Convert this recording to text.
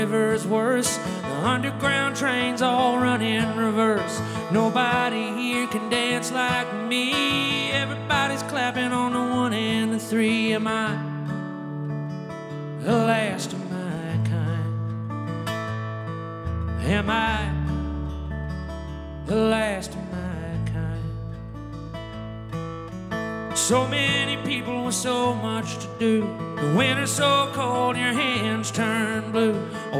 river's worse. The underground trains all run in reverse. Nobody here can dance like me. Everybody's clapping on the 1 and the 3. Am I the last of my kind? Am I the last of my kind? So many people with so much to do. The winter's so cold, your hands turn blue.